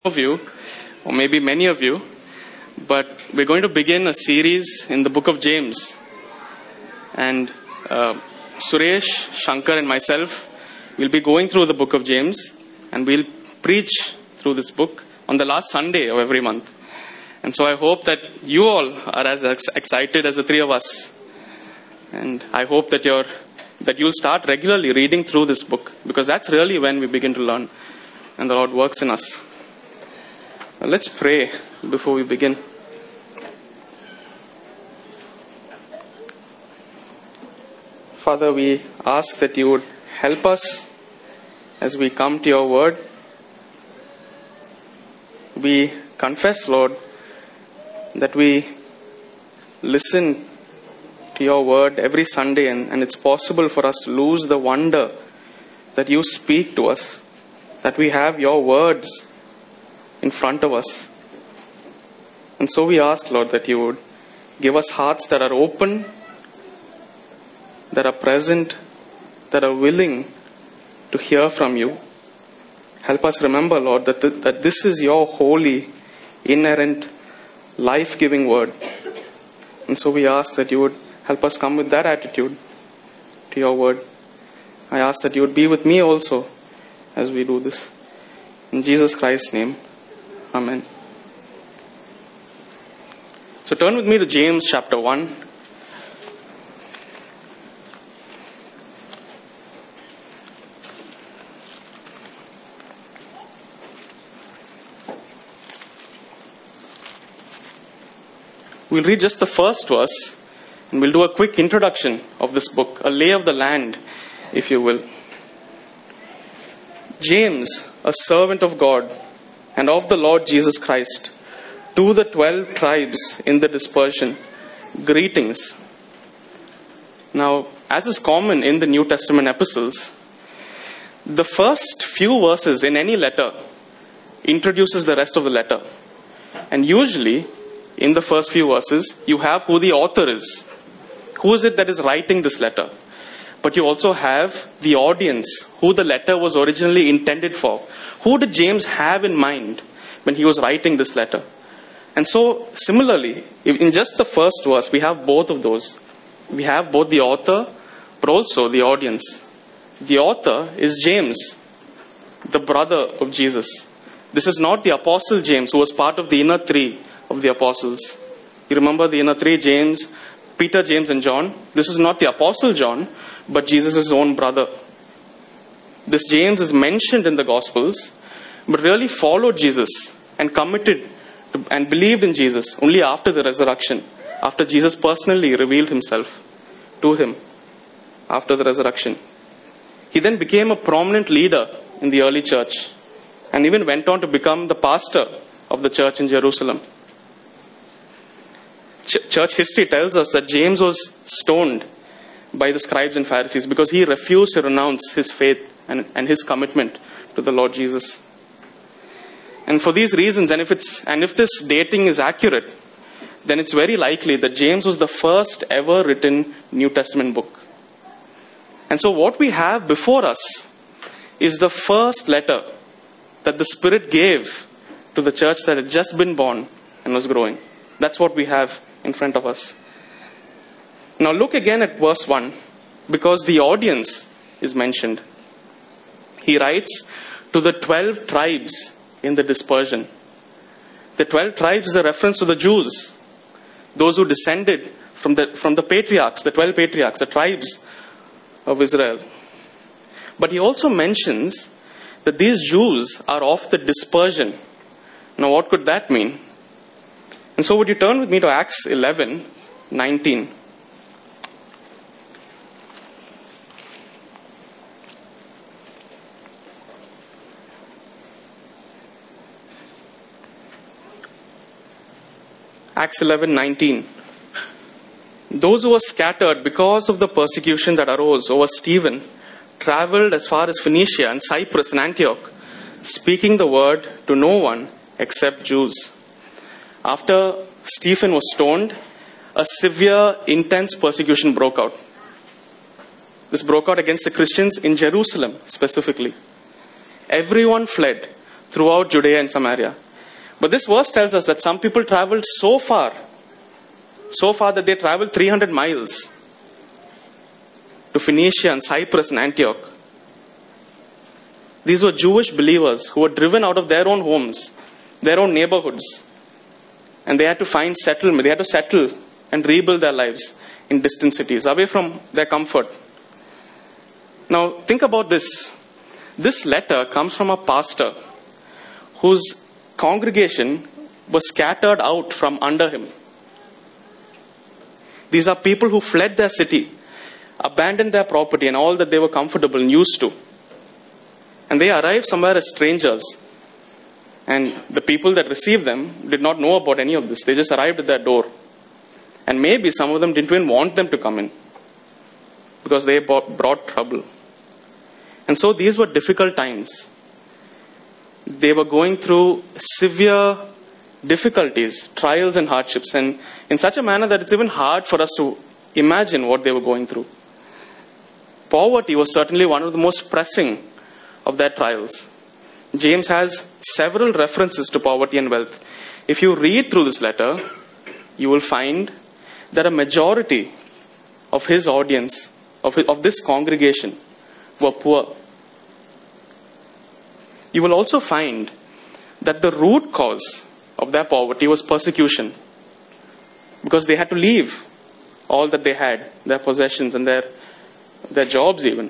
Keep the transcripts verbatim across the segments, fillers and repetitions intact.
of you, or maybe many of you, but we're going to begin a series in the book of James. And uh, Suresh, Shankar and myself will be going through the book of James, and we'll preach through this book on the last Sunday of every month. And so I hope that you all are as ex- excited as the three of us. And I hope that you're that you'll start regularly reading through this book, because that's really when we begin to learn and the Lord works in us. Now, let's pray before we begin. Father, we ask that you would help us as we come to your word. We confess, Lord, that we listen to your word every Sunday, and, and it's possible for us to lose the wonder that you speak to us, that we have your words in front of us. And so we ask, Lord, that you would give us hearts that are open, that are present, that are willing to hear from you. Help us remember, Lord, that, th- that this is your holy, inerrant, life-giving word. And so we ask that you would help us come with that attitude to your word. I ask that you would be with me also as we do this. In Jesus Christ's name, amen. So turn with me to James chapter one. We'll read just the first verse, and we'll do a quick introduction of this book, a lay of the land, if you will. James, a servant of God and of the Lord Jesus Christ, to the twelve tribes in the dispersion, greetings. Now, as is common in the New Testament epistles, the first few verses in any letter introduces the rest of the letter. And usually, in the first few verses, you have who the author is. Who is it that is writing this letter? But you also have the audience, who the letter was originally intended for. Who did James have in mind when he was writing this letter? And so, similarly, in just the first verse, we have both of those. We have both the author, but also the audience. The author is James, the brother of Jesus. This is not the Apostle James, who was part of the inner three of the apostles. You remember the inner three, James, Peter, James, and John? This is not the Apostle John, but Jesus' own brother. This James is mentioned in the Gospels, but really followed Jesus and committed to, and believed in Jesus only after the resurrection, after Jesus personally revealed himself to him after the resurrection. He then became a prominent leader in the early church and even went on to become the pastor of the church in Jerusalem. Ch- church history tells us that James was stoned by the scribes and Pharisees because he refused to renounce his faith and, and his commitment to the Lord Jesus. And for these reasons, and if it's and if this dating is accurate, then it's very likely that James was the first ever written New Testament book. And so what we have before us is the first letter that the Spirit gave to the church that had just been born and was growing. That's what we have in front of us. Now look again at verse one, because the audience is mentioned. He writes to the twelve tribes in the dispersion. The twelve tribes is a reference to the Jews, those who descended from the, from the patriarchs, the twelve patriarchs, the tribes of Israel. But he also mentions that these Jews are of the dispersion. Now what could that mean? And so would you turn with me to Acts eleven nineteen. Acts eleven nineteen. Those who were scattered because of the persecution that arose over Stephen traveled as far as Phoenicia and Cyprus and Antioch, speaking the word to no one except Jews. After Stephen was stoned, a severe, intense persecution broke out. This broke out against the Christians in Jerusalem specifically. Everyone fled throughout Judea and Samaria. But this verse tells us that some people traveled so far, so far that they traveled three hundred miles to Phoenicia and Cyprus and Antioch. These were Jewish believers who were driven out of their own homes, their own neighborhoods. And they had to find settlement. They had to settle and rebuild their lives in distant cities, away from their comfort. Now, think about this. This letter comes from a pastor whose congregation was scattered out from under him. These are people who fled their city, abandoned their property and all that they were comfortable and used to. And they arrived somewhere as strangers. And the people that received them did not know about any of this. They just arrived at their door. And maybe some of them didn't even want them to come in, because they brought trouble. And so these were difficult times. They were going through severe difficulties, trials and hardships, and in such a manner that it's even hard for us to imagine what they were going through. Poverty was certainly one of the most pressing of their trials. James has several references to poverty and wealth. If you read through this letter, you will find that a majority of his audience, of, his, of this congregation, were poor. You will also find that the root cause of their poverty was persecution, because they had to leave all that they had, their possessions and their, their jobs even.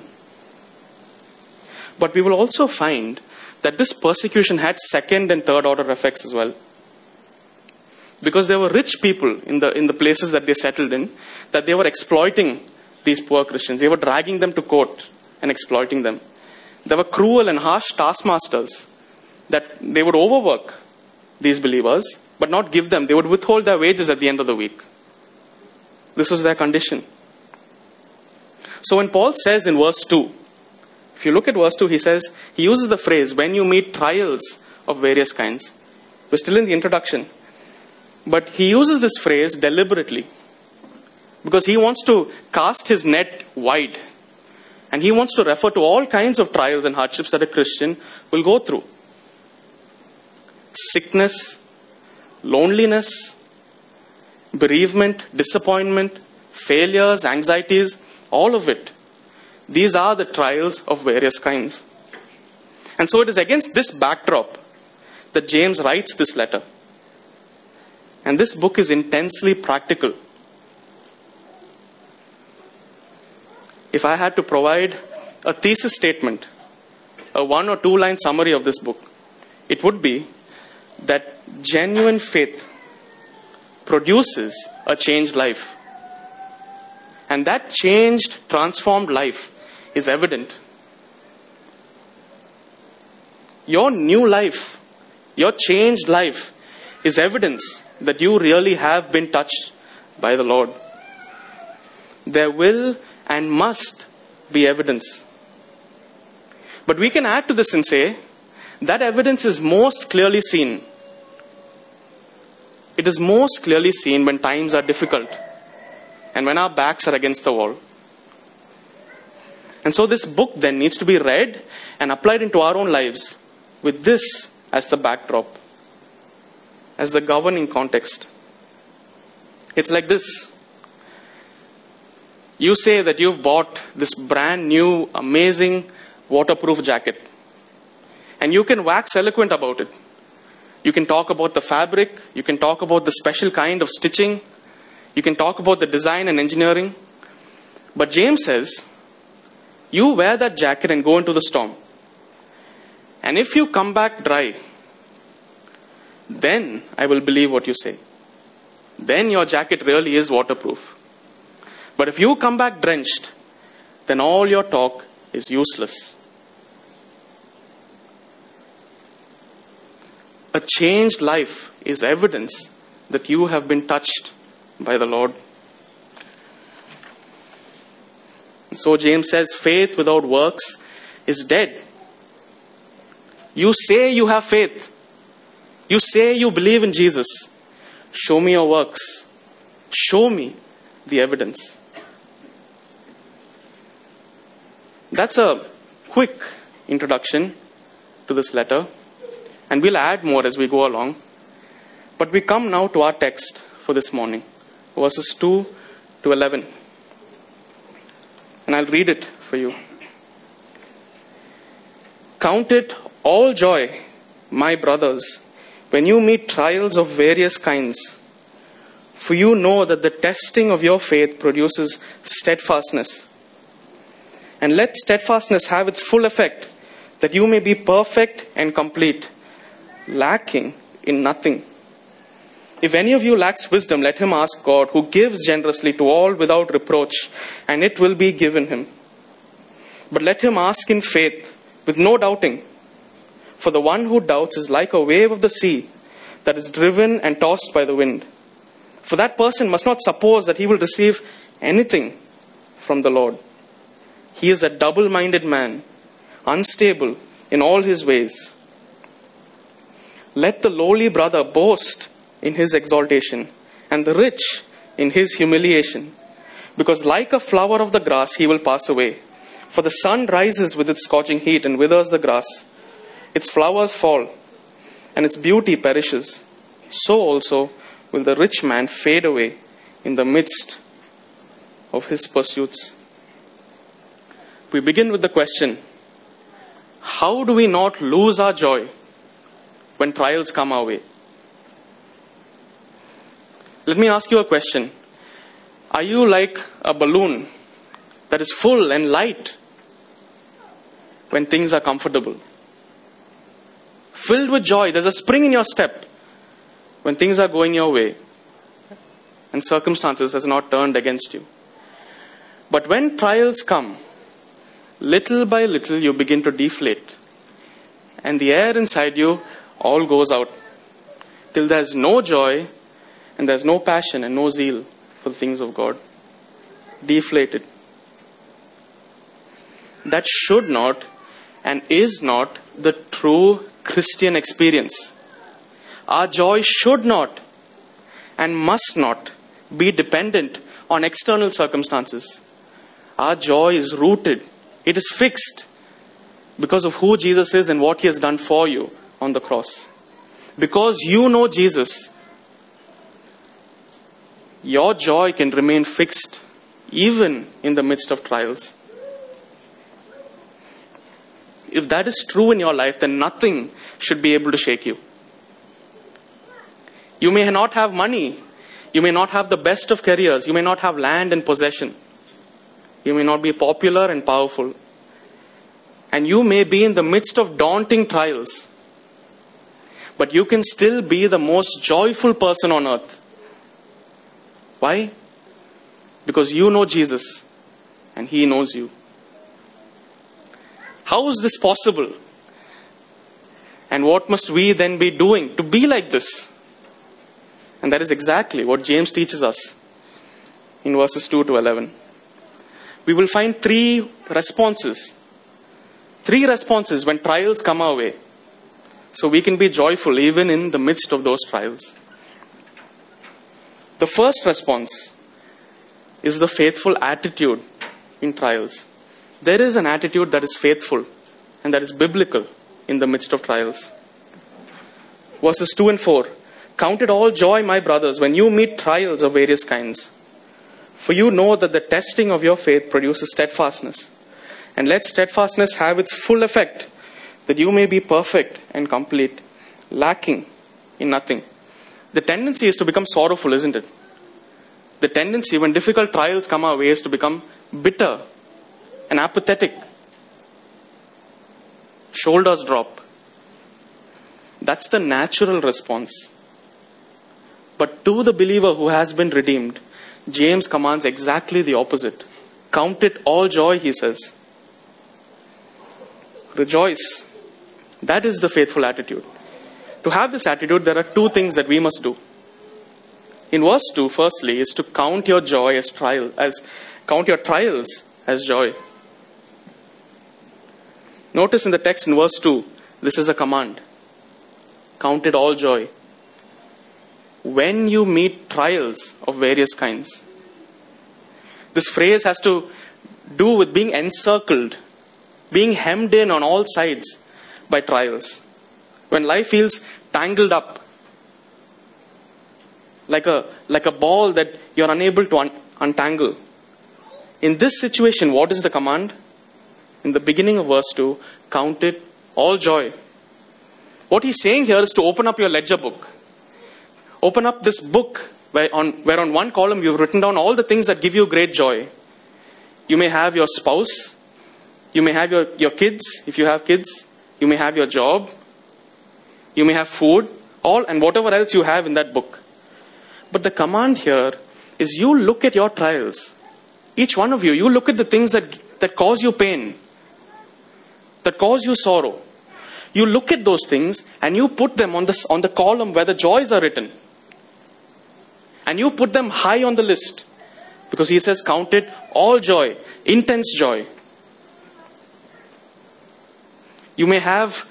But we will also find that this persecution had second and third order effects as well. Because there were rich people in the, in the places that they settled in, that they were exploiting these poor Christians. They were dragging them to court and exploiting them. There were cruel and harsh taskmasters that they would overwork these believers, but not give them. They would withhold their wages at the end of the week. This was their condition. So when Paul says in verse two, if you look at verse two, he says, he uses the phrase, when you meet trials of various kinds. We're still in the introduction. But he uses this phrase deliberately, because he wants to cast his net wide. And he wants to refer to all kinds of trials and hardships that a Christian will go through. Sickness, loneliness, bereavement, disappointment, failures, anxieties, all of it. These are the trials of various kinds. And so it is against this backdrop that James writes this letter. And this book is intensely practical. If I had to provide a thesis statement, a one or two line summary of this book, it would be that genuine faith produces a changed life. And that changed, transformed life is evident. Your new life, your changed life is evidence that you really have been touched by the Lord. There will and must be evidence. But we can add to this and say that evidence is most clearly seen. It is most clearly seen when times are difficult and when our backs are against the wall. And so this book then needs to be read and applied into our own lives with this as the backdrop, as the governing context. It's like this. You say that you've bought this brand new, amazing, waterproof jacket. And you can wax eloquent about it. You can talk about the fabric. You can talk about the special kind of stitching. You can talk about the design and engineering. But James says, you wear that jacket and go into the storm. And if you come back dry, then I will believe what you say. Then your jacket really is waterproof. But if you come back drenched, then all your talk is useless. A changed life is evidence that you have been touched by the Lord. So James says, faith without works is dead. You say you have faith. You say you believe in Jesus. Show me your works. Show me the evidence. That's a quick introduction to this letter. And we'll add more as we go along. But we come now to our text for this morning, verses two to eleven. And I'll read it for you. Count it all joy, my brothers, when you meet trials of various kinds. For you know that the testing of your faith produces steadfastness. And let steadfastness have its full effect, that you may be perfect and complete, lacking in nothing. If any of you lacks wisdom, let him ask God, who gives generously to all without reproach, and it will be given him. But let him ask in faith, with no doubting. For the one who doubts is like a wave of the sea that is driven and tossed by the wind. For that person must not suppose that he will receive anything from the Lord. He is a double-minded man, unstable in all his ways. Let the lowly brother boast in his exaltation, and the rich in his humiliation. Because like a flower of the grass he will pass away. For the sun rises with its scorching heat and withers the grass. Its flowers fall, and its beauty perishes. So also will the rich man fade away in the midst of his pursuits. We begin with the question, how do we not lose our joy when trials come our way? Let me ask you a question. Are you like a balloon that is full and light when things are comfortable? Filled with joy, there's a spring in your step when things are going your way and circumstances has not turned against you. But when trials come, little by little you begin to deflate, and the air inside you all goes out till there's no joy and there's no passion and no zeal for the things of God. Deflated. That should not and is not the true Christian experience. Our joy should not and must not be dependent on external circumstances. Our joy is rooted. It is fixed because of who Jesus is and what he has done for you on the cross. Because you know Jesus, your joy can remain fixed even in the midst of trials. If that is true in your life, then nothing should be able to shake you. You may not have money. You may not have the best of careers. You may not have land and possession. You may not be popular and powerful. And you may be in the midst of daunting trials. But you can still be the most joyful person on earth. Why? Because you know Jesus and he knows you. How is this possible? And what must we then be doing to be like this? And that is exactly what James teaches us in verses two to eleven. We will find three responses. Three responses when trials come our way. So we can be joyful even in the midst of those trials. The first response is the faithful attitude in trials. There is an attitude that is faithful and that is biblical in the midst of trials. Verses two and four. Count it all joy, my brothers, when you meet trials of various kinds. For you know that the testing of your faith produces steadfastness. And let steadfastness have its full effect, that you may be perfect and complete, lacking in nothing. The tendency is to become sorrowful, isn't it? The tendency when difficult trials come our way is to become bitter and apathetic. Shoulders drop. That's the natural response. But to the believer who has been redeemed, James commands exactly the opposite. Count it all joy, he says. Rejoice. That is the faithful attitude. To have this attitude, there are two things that we must do. In verse two, firstly, is to count your joy as trial, as count your trials as joy. Notice in the text in verse two, this is a command. Count it all joy when you meet trials of various kinds. This phrase has to do with being encircled, being hemmed in on all sides by trials. When life feels tangled up, like a, like a ball that you're unable to un- untangle. In this situation, what is the command? In the beginning of verse two, count it all joy. What he's saying here is to open up your ledger book. Open up this book where on, where on one column you've written down all the things that give you great joy. You may have your spouse. You may have your, your kids, if you have kids. You may have your job. You may have food. All and whatever else you have in that book. But the command here is you look at your trials. Each one of you, you look at the things that, that cause you pain. That cause you sorrow. You look at those things and you put them on the, on the column where the joys are written. And you put them high on the list. Because he says count it all joy. Intense joy. You may have,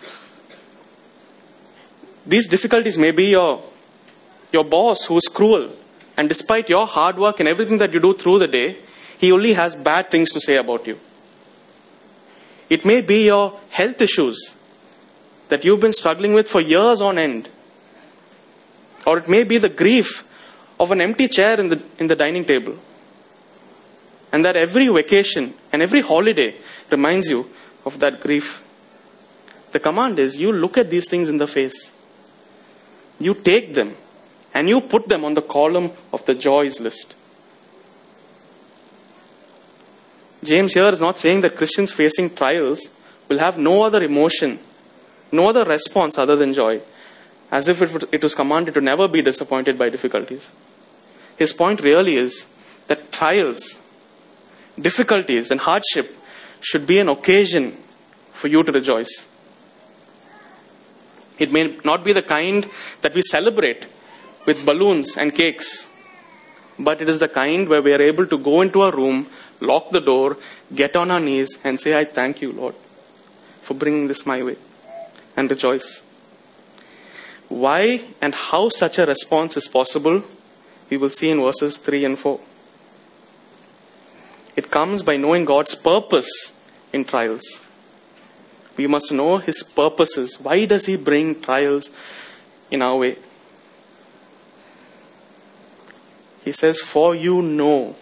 these difficulties may be your, your boss who is cruel. And despite your hard work and everything that you do through the day, he only has bad things to say about you. It may be your health issues that you've been struggling with for years on end. Or it may be the grief of an empty chair in the, in the dining table. And that every vacation and every holiday reminds you of that grief. The command is you look at these things in the face. You take them and you put them on the column of the joys list. James here is not saying that Christians facing trials will have no other emotion, no other response other than joy, as if it was commanded to never be disappointed by difficulties. His point really is that trials, difficulties and hardship should be an occasion for you to rejoice. It may not be the kind that we celebrate with balloons and cakes, but it is the kind where we are able to go into a room, lock the door, get on our knees and say, I thank you, Lord, for bringing this my way, and rejoice. Why and how such a response is possible, we will see in verses three and four. It comes by knowing God's purpose in trials. We must know His purposes. Why does He bring trials in our way? He says, for you know,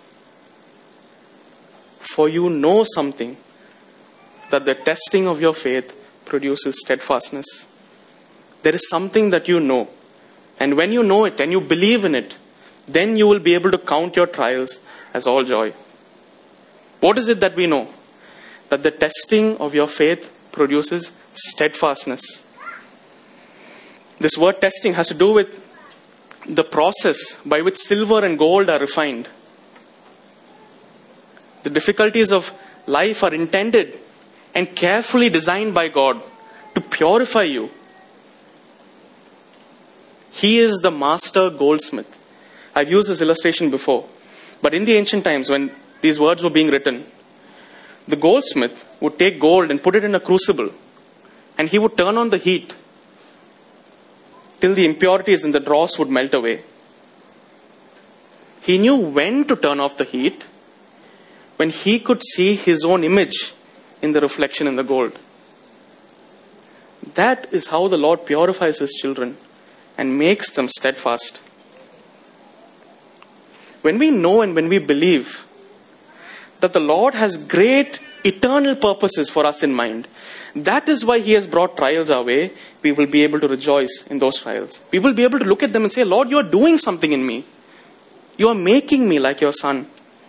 for you know something, that the testing of your faith produces steadfastness. There is something that you know. And when you know it and you believe in it, then you will be able to count your trials as all joy. What is it that we know? That the testing of your faith produces steadfastness. This word testing has to do with the process by which silver and gold are refined. The difficulties of life are intended and carefully designed by God to purify you. He is the master goldsmith. I've used this illustration before. But in the ancient times when these words were being written, the goldsmith would take gold and put it in a crucible. And he would turn on the heat till the impurities in the dross would melt away. He knew when to turn off the heat, when he could see his own image in the reflection in the gold. That is how the Lord purifies His children and makes them steadfast. When we know and when we believe that the Lord has great eternal purposes for us in mind, that is why He has brought trials our way, we will be able to rejoice in those trials. We will be able to look at them and say, Lord, you are doing something in me. You are making me like your Son.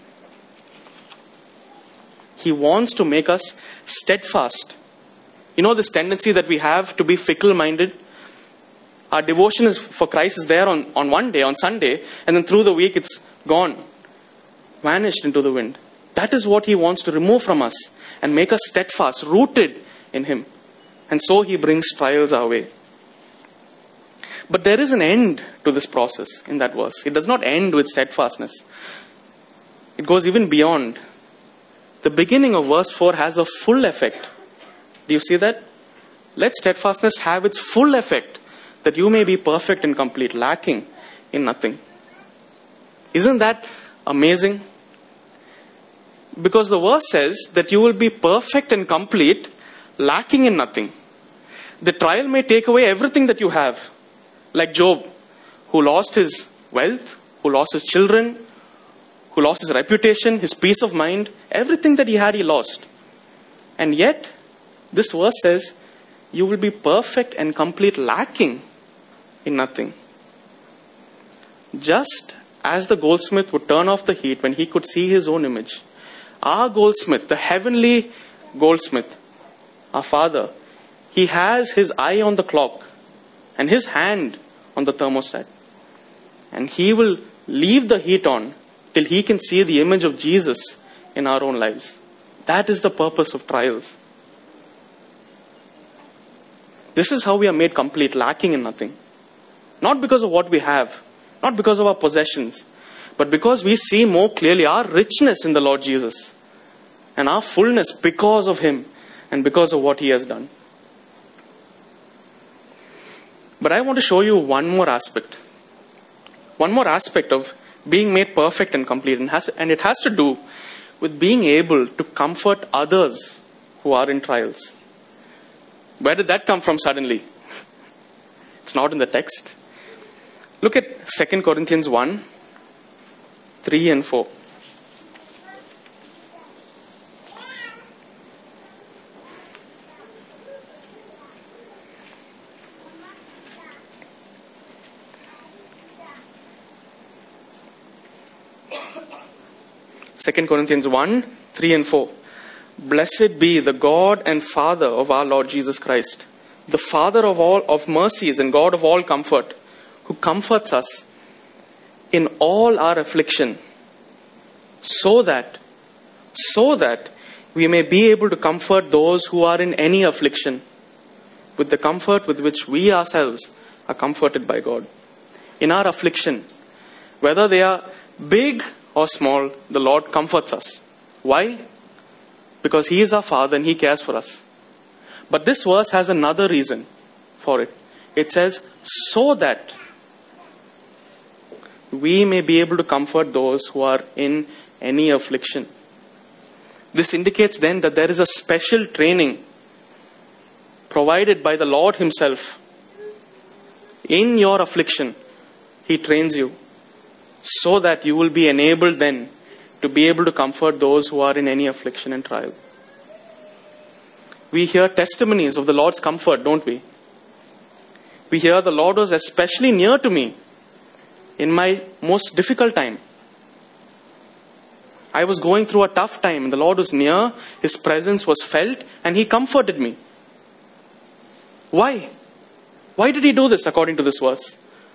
He wants to make us steadfast. You know this tendency that we have to be fickle-minded? Our devotion is for Christ is there on, on one day, on Sunday, and then through the week it's gone, vanished into the wind. That is what He wants to remove from us and make us steadfast, rooted in Him. And so He brings trials our way. But there is an end to this process in that verse. It does not end with steadfastness. It goes even beyond. The beginning of verse four has a full effect. Do you see that? Let steadfastness have its full effect, that you may be perfect and complete, lacking in nothing. Isn't that amazing? Because the verse says that you will be perfect and complete, lacking in nothing. The trial may take away everything that you have. Like Job, who lost his wealth, who lost his children, who lost his reputation, his peace of mind. Everything that he had, he lost. And yet, this verse says, you will be perfect and complete, lacking in nothing. Just as the goldsmith would turn off the heat when he could see his own image, our goldsmith, the heavenly goldsmith, our Father, he has his eye on the clock and his hand on the thermostat. And he will leave the heat on till he can see the image of Jesus in our own lives. That is the purpose of trials. This is how we are made complete, lacking in nothing. Not because of what we have, not because of our possessions, but because we see more clearly our richness in the Lord Jesus and our fullness because of Him and because of what He has done. But I want to show you one more aspect. One more aspect of being made perfect and complete. And, has, and it has to do with being able to comfort others who are in trials. Where did that come from suddenly? It's not in the text. Look at Second Corinthians one, three and four. Second Corinthians one, three and four. Blessed be the God and Father of our Lord Jesus Christ, the Father of all of mercies and God of all comfort, who comforts us in all our affliction, so that, so that we may be able to comfort those who are in any affliction, with the comfort with which we ourselves are comforted by God. In our affliction, whether they are big or small, the Lord comforts us. Why? Because He is our Father and He cares for us. But this verse has another reason for it. It says, so that we may be able to comfort those who are in any affliction. This indicates then that there is a special training provided by the Lord Himself. In your affliction, He trains you so that you will be enabled then to be able to comfort those who are in any affliction and trial. We hear testimonies of the Lord's comfort, don't we? We hear the Lord was especially near to me in my most difficult time. I was going through a tough time and the Lord was near, His presence was felt and He comforted me. Why? Why did He do this according to this verse?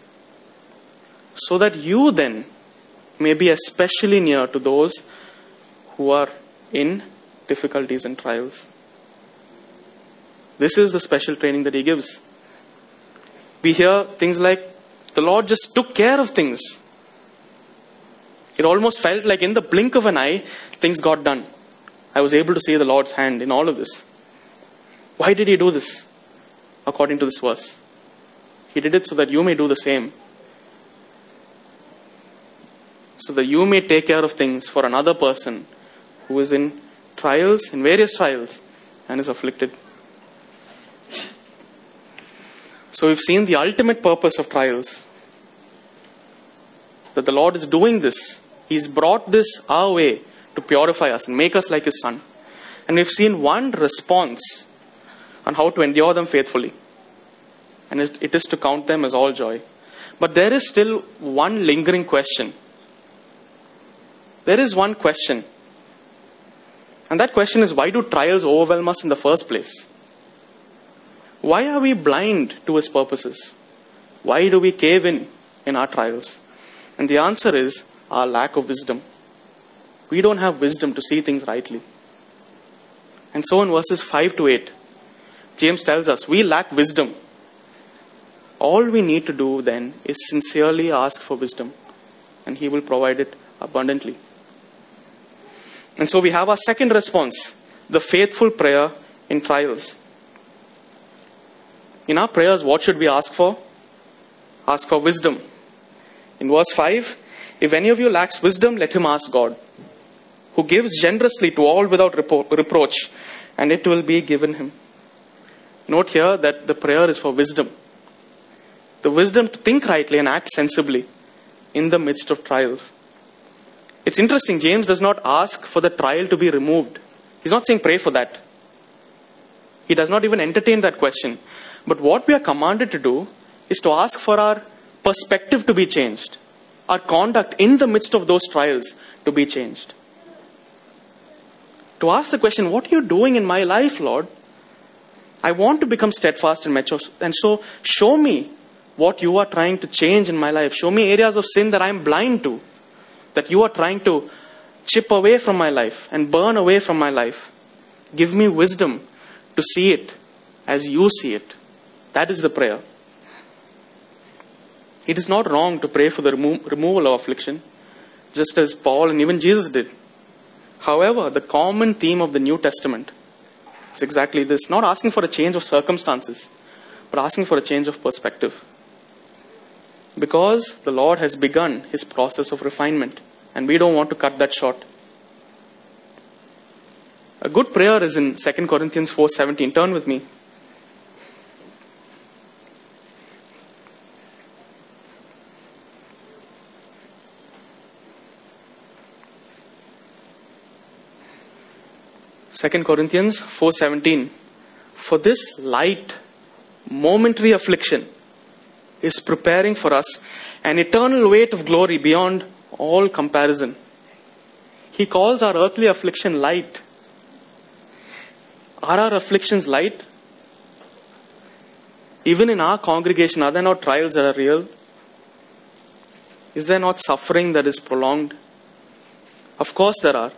So that you then may be especially near to those who are in difficulties and trials. This is the special training that He gives. We hear things like, the Lord just took care of things. It almost felt like in the blink of an eye, things got done. I was able to see the Lord's hand in all of this. Why did He do this? According to this verse, He did it so that you may do the same. So that you may take care of things for another person who is in trials, in various trials, and is afflicted. So we've seen the ultimate purpose of trials. That the Lord is doing this. He's brought this our way to purify us and make us like His Son. And we've seen one response on how to endure them faithfully. And it is to count them as all joy. But there is still one lingering question. There is one question. And that question is, why do trials overwhelm us in the first place? Why are we blind to His purposes? Why do we cave in in our trials? And the answer is our lack of wisdom. We don't have wisdom to see things rightly. And so in verses five to eight, James tells us we lack wisdom. All we need to do then is sincerely ask for wisdom, and He will provide it abundantly. And so we have our second response, the faithful prayer in trials. In our prayers, what should we ask for? Ask for wisdom. In verse five, if any of you lacks wisdom, let him ask God, who gives generously to all without repro- reproach, and it will be given him. Note here that the prayer is for wisdom. The wisdom to think rightly and act sensibly in the midst of trials. It's interesting, James does not ask for the trial to be removed. He's not saying pray for that. He does not even entertain that question. But what we are commanded to do is to ask for our perspective to be changed. Our conduct in the midst of those trials to be changed. To ask the question, what are you doing in my life, Lord? I want to become steadfast and mature. And so show me what you are trying to change in my life. Show me areas of sin that I am blind to. That you are trying to chip away from my life and burn away from my life. Give me wisdom to see it as you see it. That is the prayer. It is not wrong to pray for the remo- removal of affliction, just as Paul and even Jesus did. However, the common theme of the New Testament is exactly this. Not asking for a change of circumstances, but asking for a change of perspective. Because the Lord has begun His process of refinement, and we don't want to cut that short. A good prayer is in Second Corinthians four seventeen. Turn with me. Second Corinthians four seventeen. For this light, momentary affliction is preparing for us an eternal weight of glory beyond all comparison. He calls our earthly affliction light. Are our afflictions light? Even in our congregation, are there not trials that are real? Is there not suffering that is prolonged? Of course there are.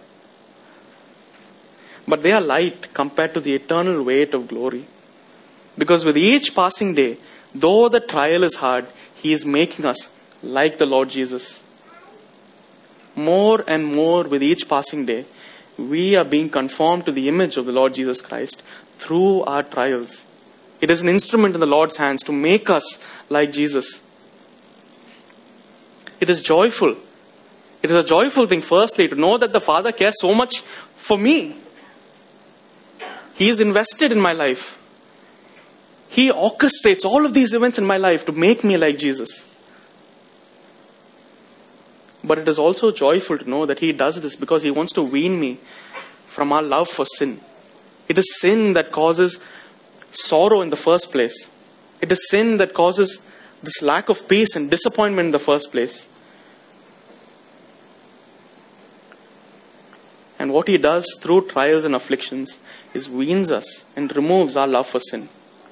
But they are light compared to the eternal weight of glory. Because with each passing day, though the trial is hard, He is making us like the Lord Jesus. More and more with each passing day, we are being conformed to the image of the Lord Jesus Christ through our trials. It is an instrument in the Lord's hands to make us like Jesus. It is joyful. It is a joyful thing, firstly, to know that the Father cares so much for me. He is invested in my life. He orchestrates all of these events in my life to make me like Jesus. But it is also joyful to know that He does this because He wants to wean me from our love for sin. It is sin that causes sorrow in the first place. It is sin that causes this lack of peace and disappointment in the first place. And what He does through trials and afflictions is weans us and removes our love for sin.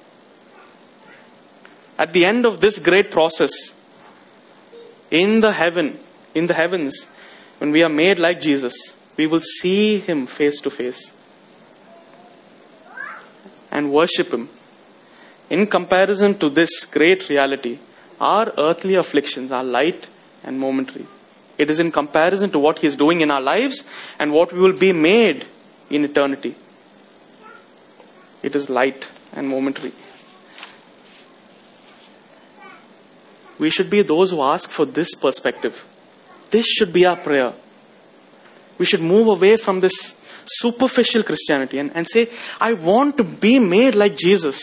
At the end of this great process, in the heaven, in the heavens, when we are made like Jesus, we will see Him face to face and worship Him. In comparison to this great reality, our earthly afflictions are light and momentary. It is in comparison to what He is doing in our lives and what we will be made in eternity. It is light and momentary. We should be those who ask for this perspective. This should be our prayer. We should move away from this superficial Christianity and, and say, I want to be made like Jesus.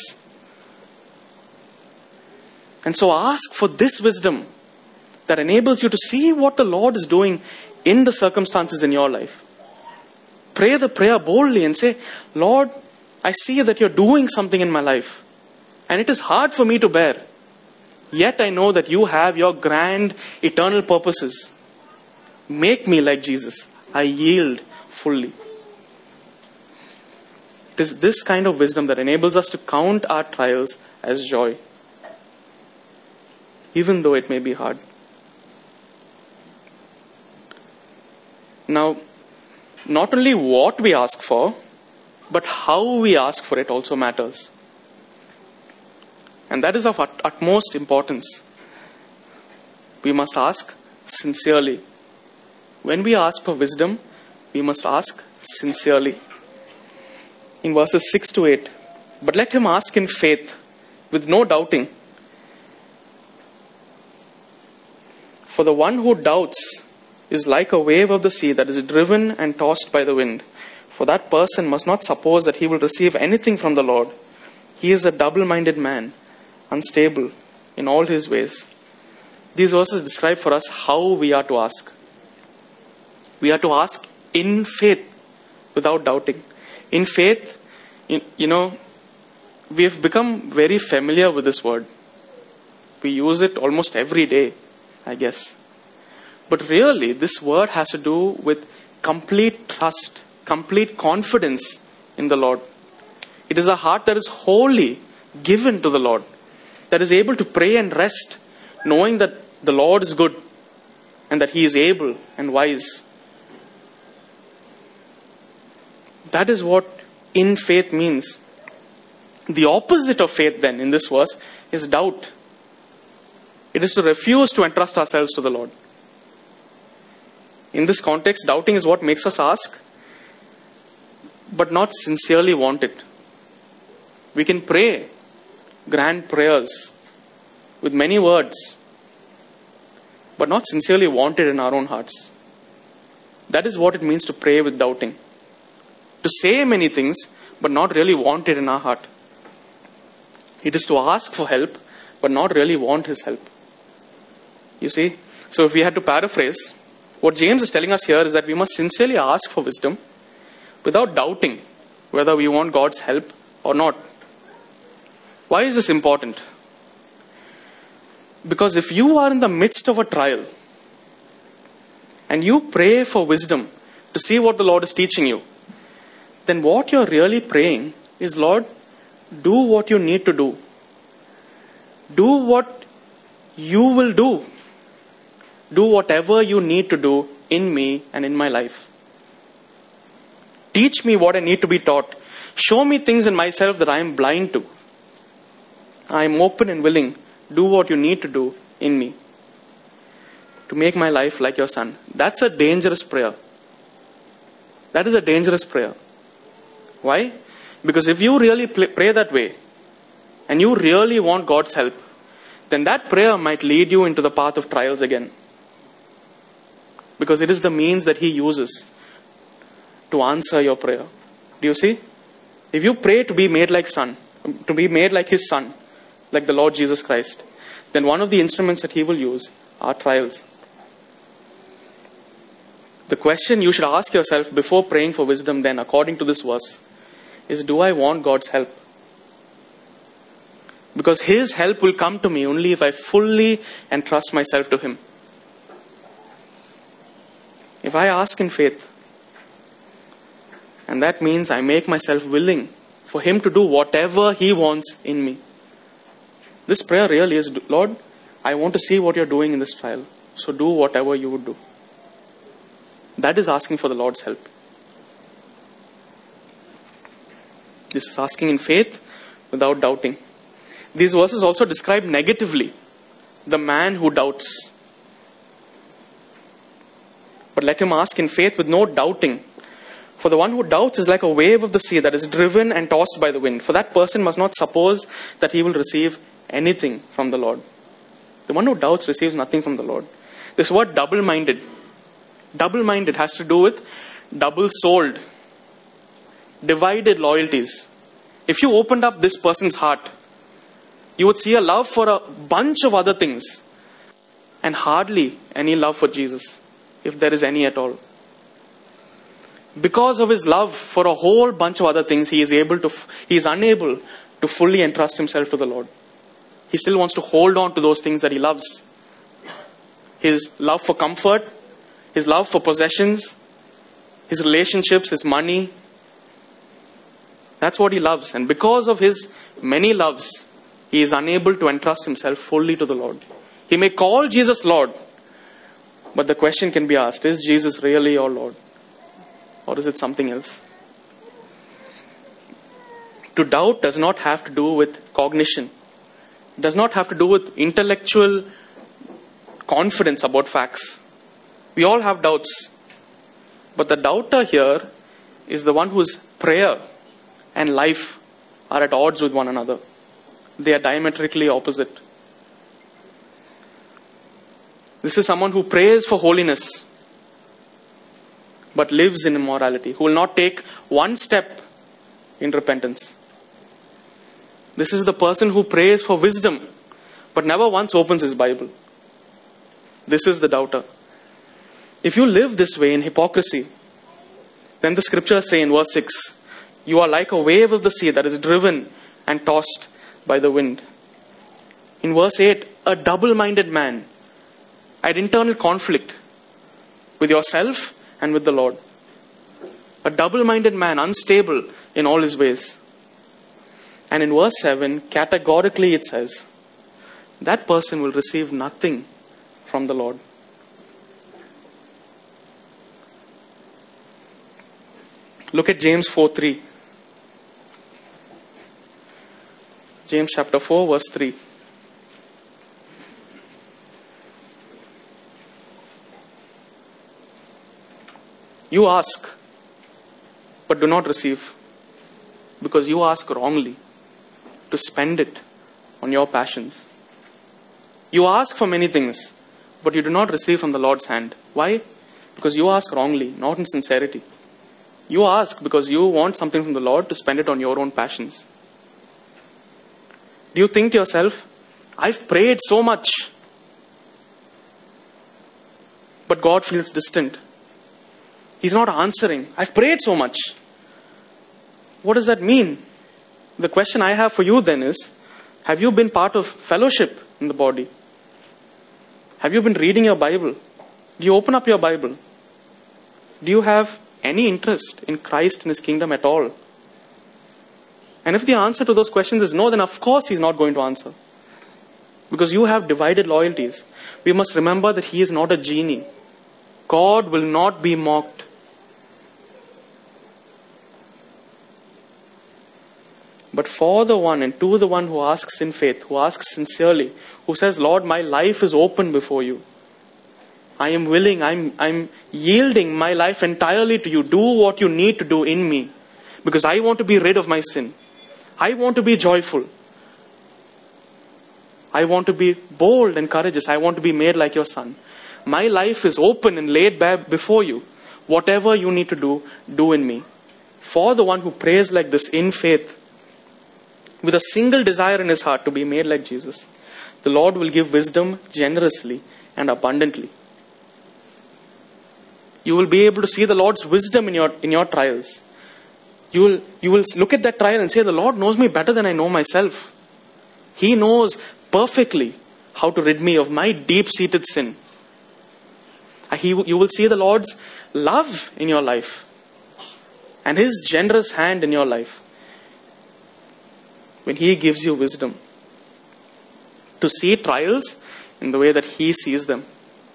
And so ask for this wisdom that enables you to see what the Lord is doing in the circumstances in your life. Pray the prayer boldly and say, Lord, I see that you're doing something in my life. And it is hard for me to bear. Yet I know that you have your grand eternal purposes. Make me like Jesus. I yield fully. It is this kind of wisdom that enables us to count our trials as joy, even though it may be hard. Now, not only what we ask for, but how we ask for it also matters. And that is of ut- utmost importance. We must ask sincerely. When we ask for wisdom, we must ask sincerely. In verses six to eight, but let him ask in faith, with no doubting. For the one who doubts is like a wave of the sea that is driven and tossed by the wind. For that person must not suppose that he will receive anything from the Lord. He is a double-minded man, unstable in all his ways. These verses describe for us how we are to ask. We are to ask in faith, without doubting. In faith, you know, we have become very familiar with this word. We use it almost every day, I guess. But really, this word has to do with complete trust, complete confidence in the Lord. It is a heart that is wholly given to the Lord, that is able to pray and rest, knowing that the Lord is good and that He is able and wise. That is what in faith means. The opposite of faith then in this verse is doubt. It is to refuse to entrust ourselves to the Lord. In this context, doubting is what makes us ask, but not sincerely want it. We can pray grand prayers with many words, but not sincerely want it in our own hearts. That is what it means to pray with doubting. To say many things, but not really want it in our heart. It is to ask for help, but not really want His help. You see? So if we had to paraphrase, what James is telling us here is that we must sincerely ask for wisdom without doubting whether we want God's help or not. Why is this important? Because if you are in the midst of a trial and you pray for wisdom to see what the Lord is teaching you, then what you're really praying is, Lord, do what you need to do. Do what you will do. Do whatever you need to do in me and in my life. Teach me what I need to be taught. Show me things in myself that I am blind to. I am open and willing. Do what you need to do in me to make my life like your Son. That's a dangerous prayer. That is a dangerous prayer. Why? Because if you really pray that way and you really want God's help, then that prayer might lead you into the path of trials again. Because it is the means that He uses to answer your prayer. Do you see? If you pray to be made like Son, to be made like His Son, like the Lord Jesus Christ, then one of the instruments that He will use are trials. The question you should ask yourself before praying for wisdom then, according to this verse, is, do I want God's help? Because His help will come to me only if I fully entrust myself to Him. If I ask in faith, and that means I make myself willing for Him to do whatever He wants in me. This prayer really is, Lord, I want to see what you're doing in this trial, so do whatever you would do. That is asking for the Lord's help. This is asking in faith without doubting. These verses also describe negatively the man who doubts. But let him ask in faith with no doubting. For the one who doubts is like a wave of the sea that is driven and tossed by the wind. For that person must not suppose that he will receive anything from the Lord. The one who doubts receives nothing from the Lord. This word double-minded. Double-minded has to do with double-souled, divided loyalties. If you opened up this person's heart, you would see a love for a bunch of other things and hardly any love for Jesus, if there is any at all. Because of his love for a whole bunch of other things, he is able to, he is unable to fully entrust himself to the Lord. He still wants to hold on to those things that he loves. His love for comfort, his love for possessions, his relationships, his money. That's what he loves. And because of his many loves, he is unable to entrust himself fully to the Lord. He may call Jesus Lord, but the question can be asked, is Jesus really your Lord? Or is it something else? To doubt does not have to do with cognition. It does not have to do with intellectual confidence about facts. We all have doubts. But the doubter here is the one whose prayer and life are at odds with one another. They are diametrically opposite. This is someone who prays for holiness but lives in immorality, who will not take one step in repentance. This is the person who prays for wisdom, but never once opens his Bible. This is the doubter. If you live this way in hypocrisy, then the scriptures say in verse six, you are like a wave of the sea that is driven and tossed by the wind. In verse eight, a double-minded man had internal conflict with yourself and with the Lord. A double-minded man, unstable in all his ways. And in verse seven, categorically it says, that person will receive nothing from the Lord. Look at James four three. James chapter four verse three. You ask, but do not receive, because you ask wrongly to spend it on your passions. You ask for many things, but you do not receive from the Lord's hand. Why? Because you ask wrongly, not in sincerity. You ask because you want something from the Lord to spend it on your own passions. Do you think to yourself, I've prayed so much, but God feels distant? He's not answering. I've prayed so much. What does that mean? The question I have for you then is, have you been part of fellowship in the body? Have you been reading your Bible? Do you open up your Bible? Do you have any interest in Christ and His kingdom at all? And if the answer to those questions is no, then of course He's not going to answer. Because you have divided loyalties. We must remember that He is not a genie. God will not be mocked. But for the one and to the one who asks in faith, who asks sincerely, who says, Lord, my life is open before you. I am willing, I'm, I'm yielding my life entirely to you. Do what you need to do in me. Because I want to be rid of my sin. I want to be joyful. I want to be bold and courageous. I want to be made like your Son. My life is open and laid bare before you. Whatever you need to do, do in me. For the one who prays like this in faith, with a single desire in his heart to be made like Jesus, the Lord will give wisdom generously and abundantly. You will be able to see the Lord's wisdom in your in your trials. You will, you will look at that trial and say, the Lord knows me better than I know myself. He knows perfectly how to rid me of my deep-seated sin. He, you will see the Lord's love in your life and His generous hand in your life when He gives you wisdom to see trials in the way that He sees them.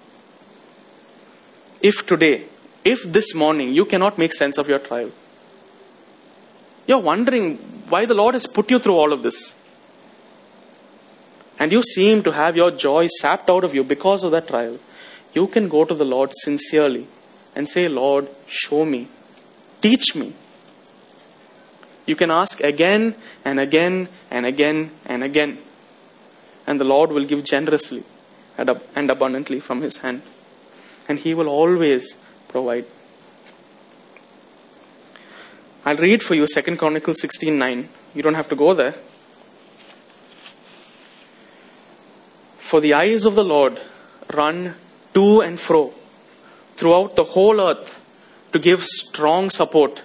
If today, if this morning you cannot make sense of your trial, you're wondering why the Lord has put you through all of this, and you seem to have your joy sapped out of you because of that trial, you can go to the Lord sincerely and say, Lord, show me, teach me. You can ask again and again and again and again, and the Lord will give generously and abundantly from His hand, and He will always provide. I'll read for you Second Chronicles sixteen nine. You don't have to go there. For the eyes of the Lord run to and fro throughout the whole earth to give strong support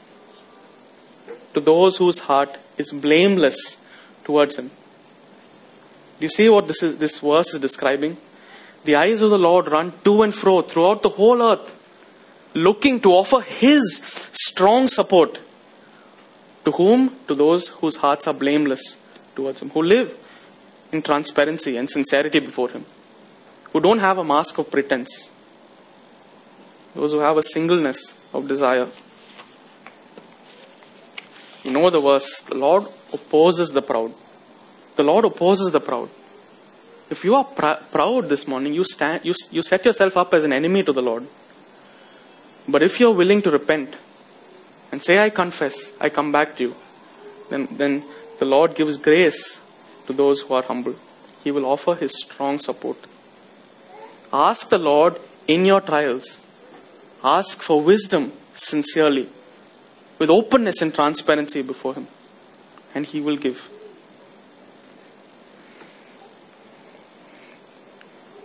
to those whose heart is blameless towards Him. Do you see what this is? This verse is describing? The eyes of the Lord run to and fro throughout the whole earth, looking to offer His strong support. To whom? To those whose hearts are blameless towards Him, who live in transparency and sincerity before Him, who don't have a mask of pretense, those who have a singleness of desire. You know the verse, the Lord opposes the proud. The Lord opposes the proud. If you are pr- proud this morning, you stand, you, you set yourself up as an enemy to the Lord. But if you're willing to repent and say, I confess, I come back to you, then, then the Lord gives grace to those who are humble. He will offer His strong support. Ask the Lord in your trials. Ask for wisdom sincerely, with openness and transparency before Him, and He will give.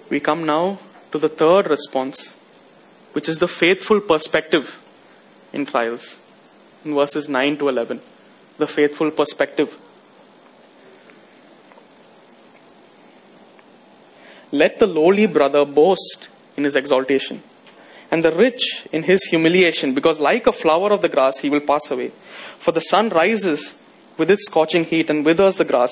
we come now to the third response, which is the faithful perspective in trials. In verses nine to eleven, the faithful perspective. Let the lowly brother boast in his exaltation, and the rich in his humiliation, because like a flower of the grass he will pass away. For the sun rises with its scorching heat and withers the grass.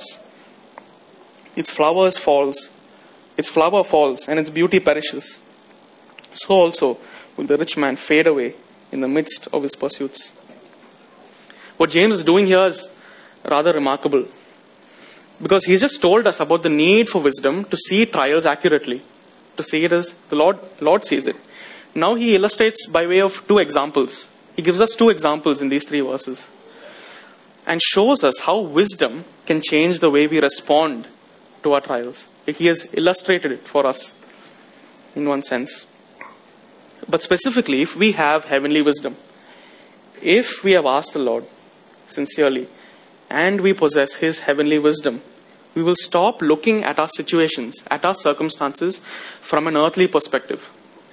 Its flowers falls, its flower falls, and its beauty perishes. So also will the rich man fade away in the midst of his pursuits. What James is doing here is rather remarkable, because he's just told us about the need for wisdom to see trials accurately, to see it as the Lord, Lord sees it. Now he illustrates by way of two examples. He gives us two examples in these three verses and shows us how wisdom can change the way we respond to our trials. He has illustrated it for us in one sense. But specifically, if we have heavenly wisdom, if we have asked the Lord sincerely and we possess His heavenly wisdom, we will stop looking at our situations, at our circumstances from an earthly perspective.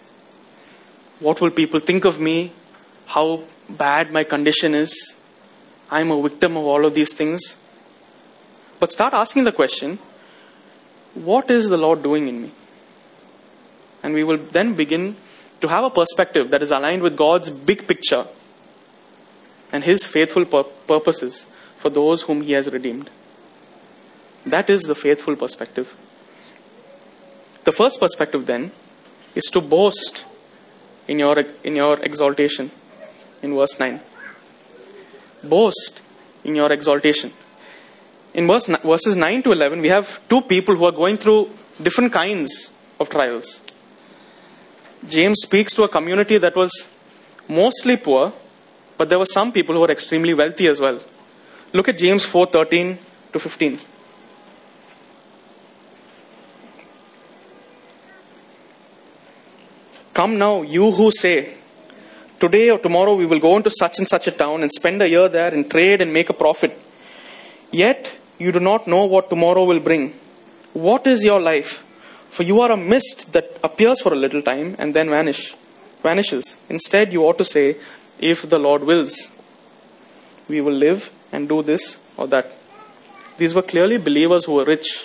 What will people think of me? How bad my condition is? I'm a victim of all of these things. But start asking the question, what is the Lord doing in me? And we will then begin to have a perspective that is aligned with God's big picture and His faithful pur- purposes for those whom He has redeemed. That is the faithful perspective. The first perspective then is to boast in your in your exaltation in verse nine. Boast in your exaltation. In verse, verses nine to eleven, we have two people who are going through different kinds of trials. James speaks to a community that was mostly poor, but there were some people who were extremely wealthy as well. Look at James four thirteen to fifteen. Come now, you who say, today or tomorrow we will go into such and such a town and spend a year there and trade and make a profit. Yet you do not know what tomorrow will bring. What is your life? For you are a mist that appears for a little time and then vanish, vanishes. Instead, you ought to say, if the Lord wills, we will live and do this or that. These were clearly believers who were rich.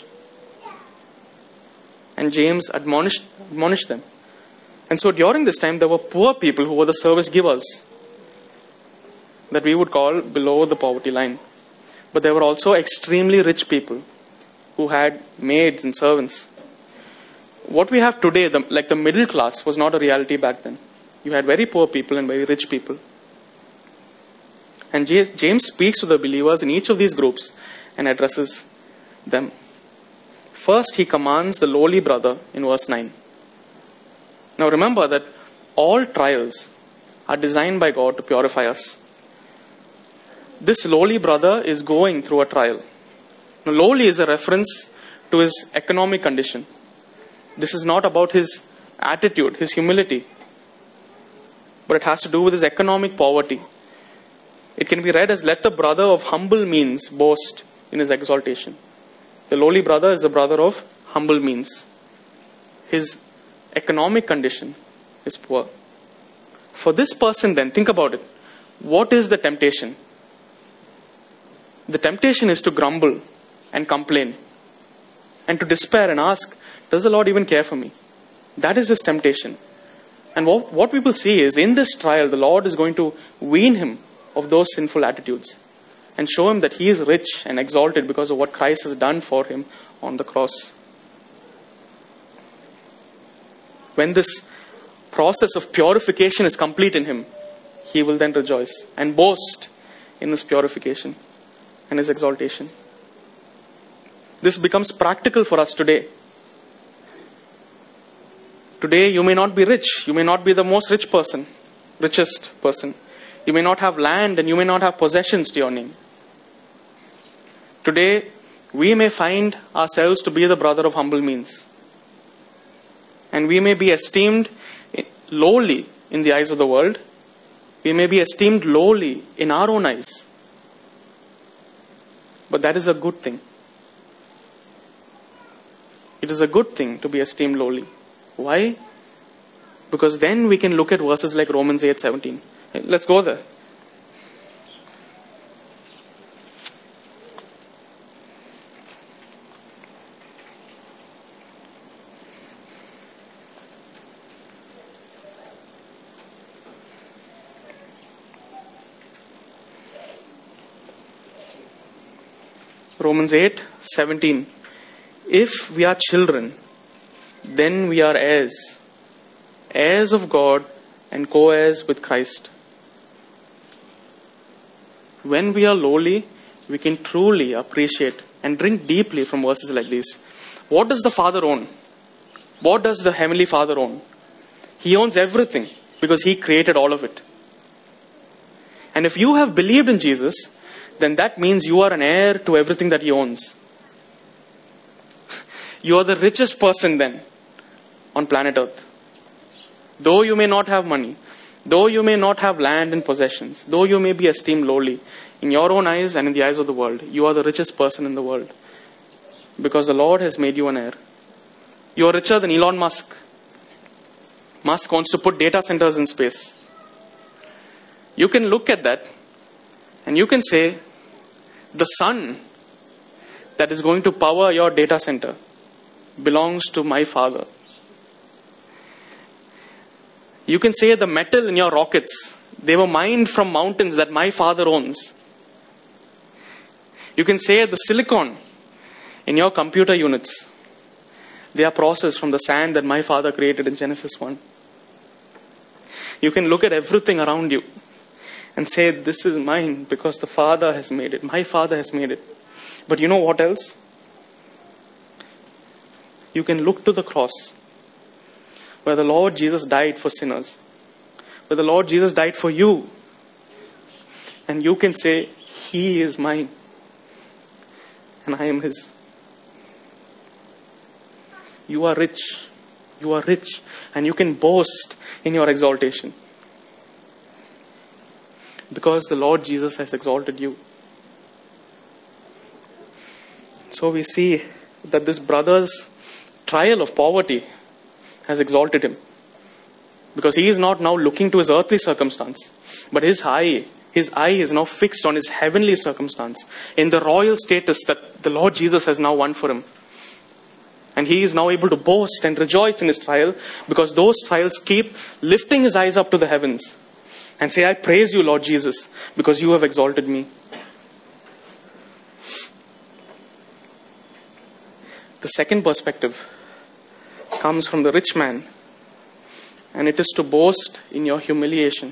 And James admonished, admonished them. And so during this time, there were poor people who were the service givers that we would call below the poverty line. But there were also extremely rich people who had maids and servants. What we have today, the, like the middle class, was not a reality back then. You had very poor people and very rich people. And James speaks to the believers in each of these groups and addresses them. First, he commands the lowly brother in verse nine. Now remember that all trials are designed by God to purify us. This lowly brother is going through a trial. Now, lowly is a reference to his economic condition. This is not about his attitude, his humility, but it has to do with his economic poverty. It can be read as, let the brother of humble means boast in his exaltation. The lowly brother is the brother of humble means. His economic condition is poor. For this person then, think about it. What is the temptation? The temptation is to grumble and complain and to despair and ask, does the Lord even care for me? That is his temptation. And what, what we will see is, in this trial, the Lord is going to wean him of those sinful attitudes and show him that he is rich and exalted because of what Christ has done for him on the cross. When this process of purification is complete in him, he will then rejoice and boast in his purification and his exaltation. This becomes practical for us today. Today you may not be rich. You may not be the most rich person, richest person. You may not have land and you may not have possessions to your name. Today we may find ourselves to be the brother of humble means. And we may be esteemed lowly in the eyes of the world. We may be esteemed lowly in our own eyes. But that is a good thing. It is a good thing to be esteemed lowly. Why? Because then we can look at verses like Romans eight seventeen. Let's go there. Romans eight seventeen. If we are children, then we are heirs, heirs of God and co-heirs with Christ. When we are lowly, we can truly appreciate and drink deeply from verses like these. What does the Father own? What does the Heavenly Father own? He owns everything because He created all of it. And if you have believed in Jesus, then that means you are an heir to everything that He owns. You are the richest person then on planet Earth. Though you may not have money, though you may not have land and possessions, though you may be esteemed lowly, in your own eyes and in the eyes of the world, you are the richest person in the world. Because the Lord has made you an heir. You are richer than Elon Musk. Musk wants to put data centers in space. You can look at that and you can say, the sun that is going to power your data center belongs to my Father. You can say the metal in your rockets, they were mined from mountains that my Father owns. You can say the silicon in your computer units, they are processed from the sand that my Father created in Genesis one. You can look at everything around you and say, this is mine because the Father has made it. My Father has made it. But you know what else? You can look to the cross where the Lord Jesus died for sinners. Where the Lord Jesus died for you. And you can say, He is mine. And I am His. You are rich. You are rich. And you can boast in your exaltation. Because the Lord Jesus has exalted you. So we see that this brother's trial of poverty has exalted him. Because he is not now looking to his earthly circumstance. But his eye, his eye is now fixed on his heavenly circumstance. In the royal status that the Lord Jesus has now won for him. And he is now able to boast and rejoice in his trial. Because those trials keep lifting his eyes up to the heavens. And say, I praise you, Lord Jesus, because you have exalted me. The second perspective comes from the rich man. And it is to boast in your humiliation.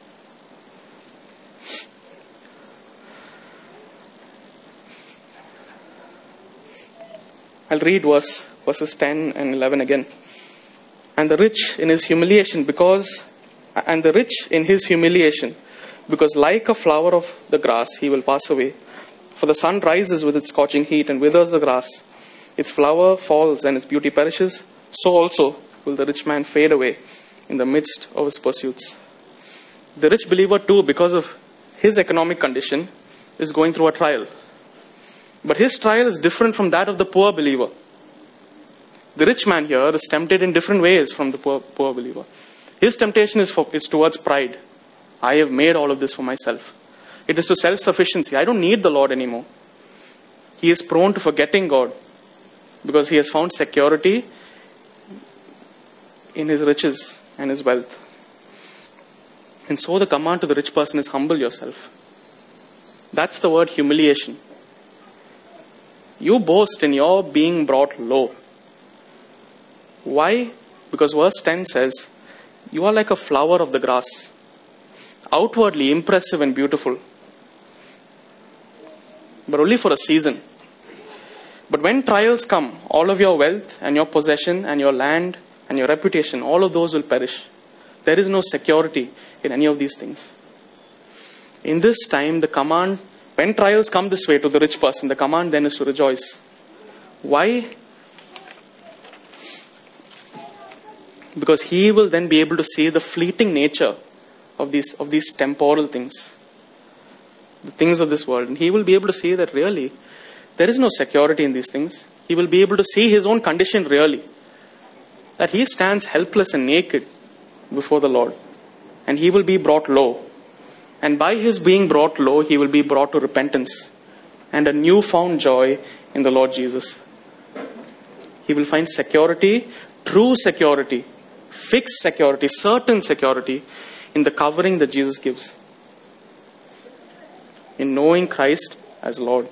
I'll read verse, verses ten and eleven again. And the rich in his humiliation because... And the rich in his humiliation, because like a flower of the grass, he will pass away. For the sun rises with its scorching heat and withers the grass. Its flower falls and its beauty perishes. So also will the rich man fade away in the midst of his pursuits. The rich believer too, because of his economic condition, is going through a trial. But his trial is different from that of the poor believer. The rich man here is tempted in different ways from the poor, poor believer. His temptation is, for, is towards pride. I have made all of this for myself. It is to self-sufficiency. I don't need the Lord anymore. He is prone to forgetting God because he has found security in his riches and his wealth. And so the command to the rich person is humble yourself. That's the word humiliation. You boast in your being brought low. Why? Because verse ten says, you are like a flower of the grass, outwardly impressive and beautiful, but only for a season. But when trials come, all of your wealth and your possession and your land and your reputation, all of those will perish. There is no security in any of these things. In this time, the command, when trials come this way to the rich person, the command then is to rejoice. Why? Because he will then be able to see the fleeting nature of these of these temporal things. The things of this world. And he will be able to see that really, there is no security in these things. He will be able to see his own condition really. That he stands helpless and naked before the Lord. And he will be brought low. And by his being brought low, he will be brought to repentance and a newfound joy in the Lord Jesus. He will find security, true security, fixed security, certain security in the covering that Jesus gives. In knowing Christ as Lord.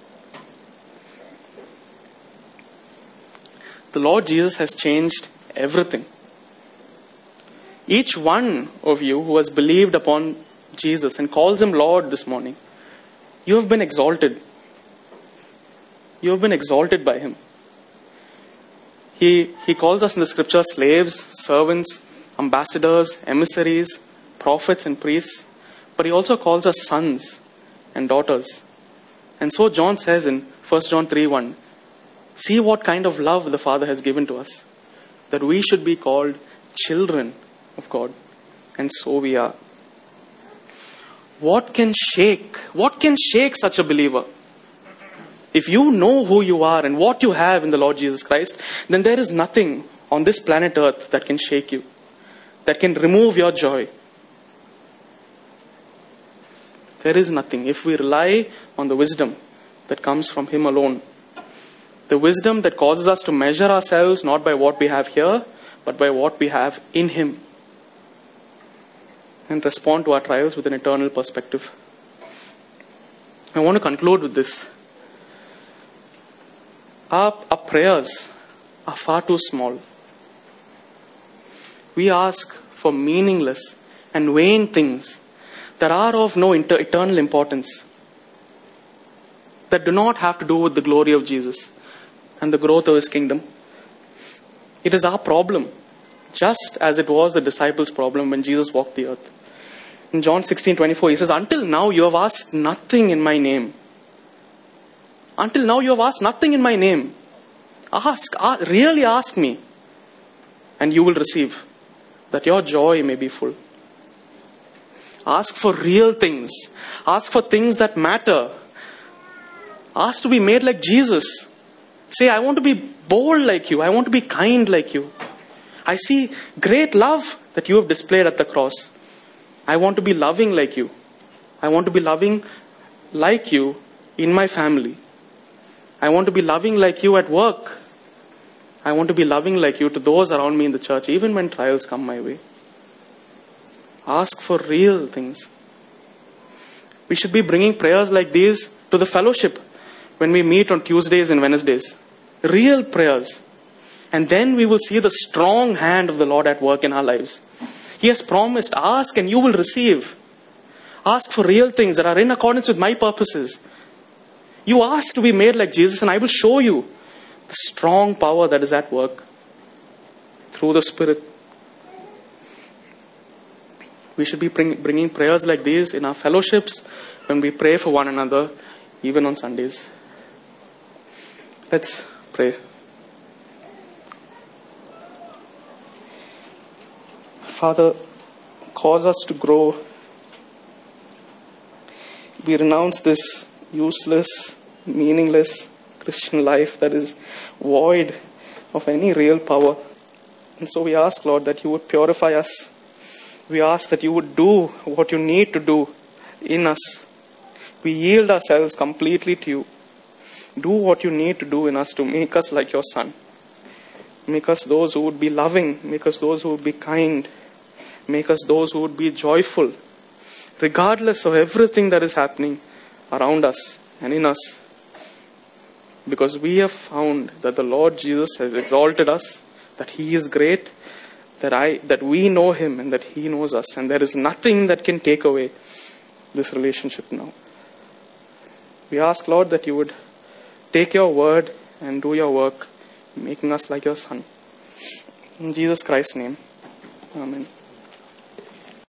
The Lord Jesus has changed everything. Each one of you who has believed upon Jesus and calls him Lord this morning, you have been exalted. You have been exalted by him. He, he calls us in the scripture slaves, servants, ambassadors, emissaries, prophets and priests. But he also calls us sons and daughters. And so John says in First John three one, see what kind of love the Father has given to us, that we should be called children of God. And so we are. What can shake? What can shake such a believer? If you know who you are and what you have in the Lord Jesus Christ, then there is nothing on this planet Earth that can shake you, that can remove your joy. There is nothing. If we rely on the wisdom that comes from him alone, the wisdom that causes us to measure ourselves not by what we have here, but by what we have in him, and respond to our trials with an eternal perspective. I want to conclude with this. Our, our prayers are far too small. We ask for meaningless and vain things that are of no inter- eternal importance, that do not have to do with the glory of Jesus and the growth of his kingdom. It is our problem, just as it was the disciples' problem when Jesus walked the earth. In John sixteen twenty-four, he says, until now you have asked nothing in my name. Until now you have asked nothing in my name. Ask, ask, really ask me, and you will receive, that your joy may be full. Ask for real things. Ask for things that matter. Ask to be made like Jesus. Say, I want to be bold like you. I want to be kind like you. I see great love that you have displayed at the cross. I want to be loving like you. I want to be loving like you in my family. I want to be loving like you at work. I want to be loving like you to those around me in the church, even when trials come my way. Ask for real things. We should be bringing prayers like these to the fellowship when we meet on Tuesdays and Wednesdays. Real prayers. And then we will see the strong hand of the Lord at work in our lives. He has promised, ask and you will receive. Ask for real things that are in accordance with my purposes. You ask to be made like Jesus, and I will show you the strong power that is at work through the Spirit. We should be bring, bringing prayers like these in our fellowships when we pray for one another, even on Sundays. Let's pray. Father, cause us to grow. We renounce this useless, meaningless Christian life that is void of any real power. And so we ask, Lord, that you would purify us. We ask that you would do what you need to do in us. We yield ourselves completely to you. Do what you need to do in us to make us like your Son. Make us those who would be loving. Make us those who would be kind. Make us those who would be joyful, regardless of everything that is happening around us and in us. Because we have found that the Lord Jesus has exalted us, that he is great, that I that we know him and that he knows us, and there is nothing that can take away this relationship now. We ask, Lord, that you would take your word and do your work, making us like your Son. In Jesus Christ's name, amen.